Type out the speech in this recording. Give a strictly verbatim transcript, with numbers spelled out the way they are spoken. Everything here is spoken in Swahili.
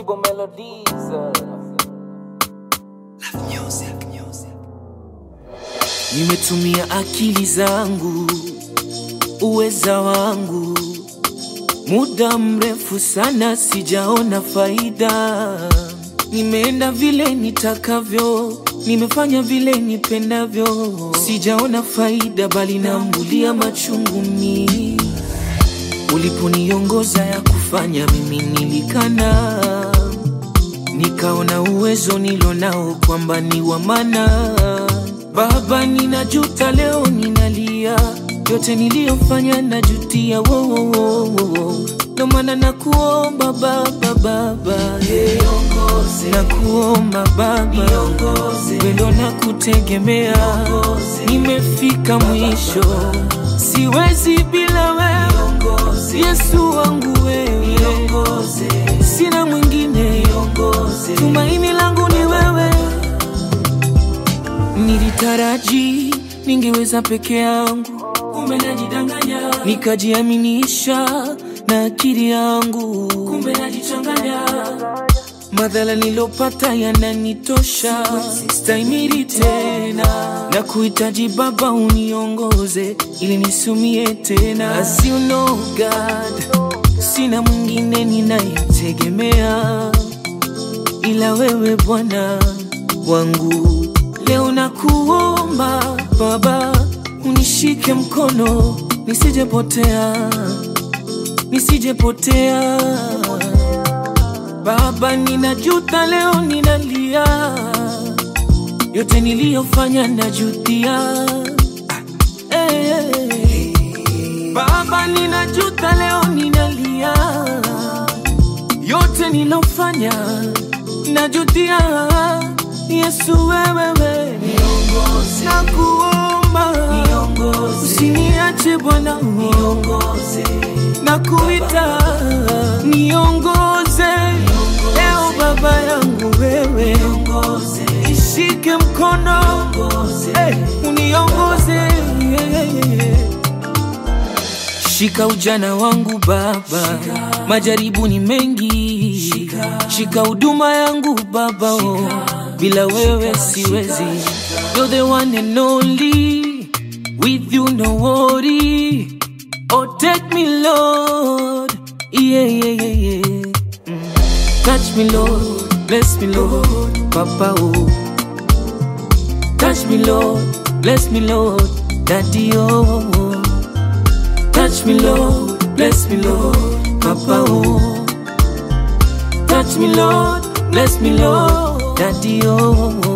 Kibo Melodies. Nimetumia akili zangu, uweza wangu, muda mrefu sana sijaona faida. Nimeenda vile nitakavyo, nimefanya vile nipendavyo, sijaona faida bali naambulia machungu mimi. Uliponiongoza ya kufanya mimi nilikana, nikaona uwezo nilonao kwamba ni wa maana. Baba ninajuta leo ninalia, yote niliyofanya najutia, wo wo wo wo. Ndo maana nakuomba baba baba, niongoze. Nakuomba baba, niongoze. Wendo nakutegemea, nimefika mwisho, siwezi bila wewe, Yesu wangu wewe, niongoze. Sina mwingine, niongoze. Tumaini langu ni wewe. Nilitaraji ningeweza peke yangu, kumbe najidanganya. Nikajiaminisha na akili yangu, kumbe najichanganya. Madhara nilopata yananitosha, stahimili tena. Na kuhitaji baba uniongoze, ili nisumie tena. As you know God, sina mwingine ninayetegemea ila wewe Bwana wangu. Leo nakuomba baba, unishike mkono, nisijepotea, nisijepotea. Baba ninajuta leo ninalia, yote niliyofanya najutia. Hey, hey. Baba ninajuta leo ninalia, yote niliyofanya najutia. Yesu wewe, niongoze. Nakuomba, niongoze. Usiniache Bwana, niongoze. Nakuita, niongoze. Leo baba yangu wewe, niongoze. Ishike mkono, niongoze. Hey, uniongoze. Yeah. Shika ujana wangu baba, shika. Majaribu ni mengi, shika. Shika huduma yangu baba, oh. Bila wewe siwezi. You're the one and only, with you no worry. Oh take me Lord, yeah yeah yeah yeah. mm. Touch me Lord, bless me Lord, Papa oh. Touch me Lord, bless me Lord, Daddy oh. Touch me Lord, bless me Lord, Papa oh. Touch me Lord, bless me Lord, Daddy oh.